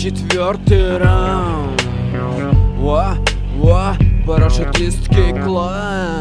четвертый раунд. Парашютистский клан.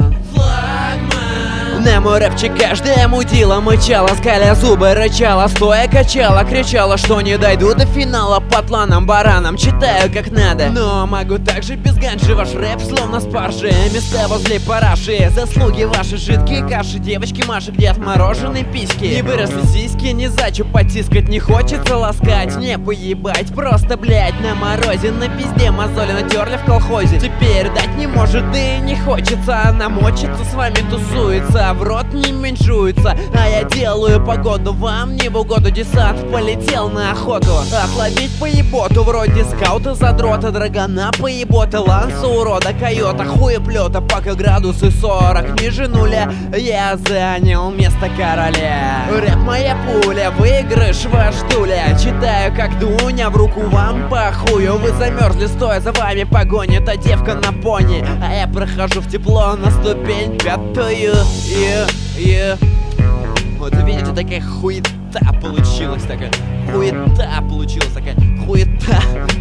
На мой рэпчик каждая мудила мычала, скаля зубы, рычала, стоя качала, кричала, что не дойду до финала по тланам, баранам. Читаю как надо, но могу также без ганджи. Ваш рэп словно спаржи, места возле параши. Заслуги ваши жидкие каши, девочки Маши, где отмороженные письки. Не выросли сиськи, не зачем потискать, не хочется ласкать, не поебать, просто, блять, на морозе, на пизде мозоли натерли в колхозе. Теперь дать не может, да и не хочется, она мочится, с вами тусуется, в рот не меньшуется. А я делаю погоду, вам не в угоду. Десант полетел на охоту, отловить поеботу, вроде скаута, задрота, драгона, поебота, ланса, урода, койота, хуеплета. Пока градусы 40 ниже нуля, я занял место короля. Рэп моя пуля, выигрыш ваш дуля. Читаю как Дуня, в руку вам похую. Вы замерзли, стоя за вами погоня, та девка на пони, а я прохожу в тепло на ступень пятую. Вот видите, такая хуета получилась, такая хуета получилась, такая хуета.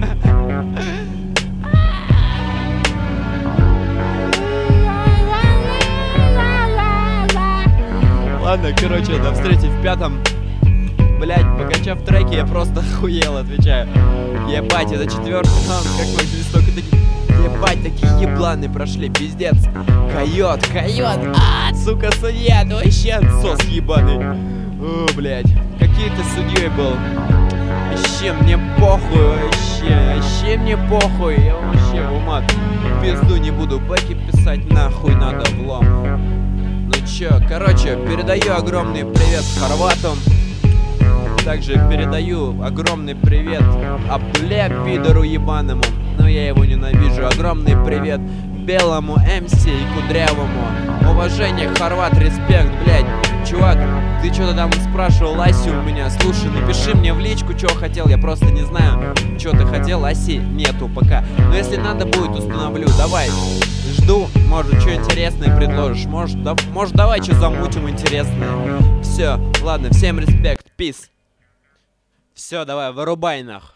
Ладно, короче, до встречи в пятом. Блять, покачав треки, я просто охуел, отвечаю. Ебать, это четвертый раунд, как мы здесь столько таких. Ебать, такие ебланы прошли, пиздец. Койот, сука, судья, ты вообще отсос ебаный. О, блядь, какие ты судьей был. Вообще мне похуй, вообще мне похуй. Я вообще в умат пизду не буду, бэки писать нахуй надо влом. Ну чё, короче, передаю огромный привет Хорвату. Также передаю огромный привет Абле, пидору ебаному, но я его ненавижу. Огромный привет белому МС и кудрявому. Уважение, Хорват, респект, блядь. Чувак, ты что-то там спрашивал Аси у меня. Слушай, напиши мне в личку, что хотел. Я просто не знаю, что ты хотел. Аси нету пока, но если надо будет, установлю. Давай, жду, может, что интересное предложишь. Может, давай, что замутим интересное. Все, ладно, всем респект, пиз. Все, давай, вырубай нах.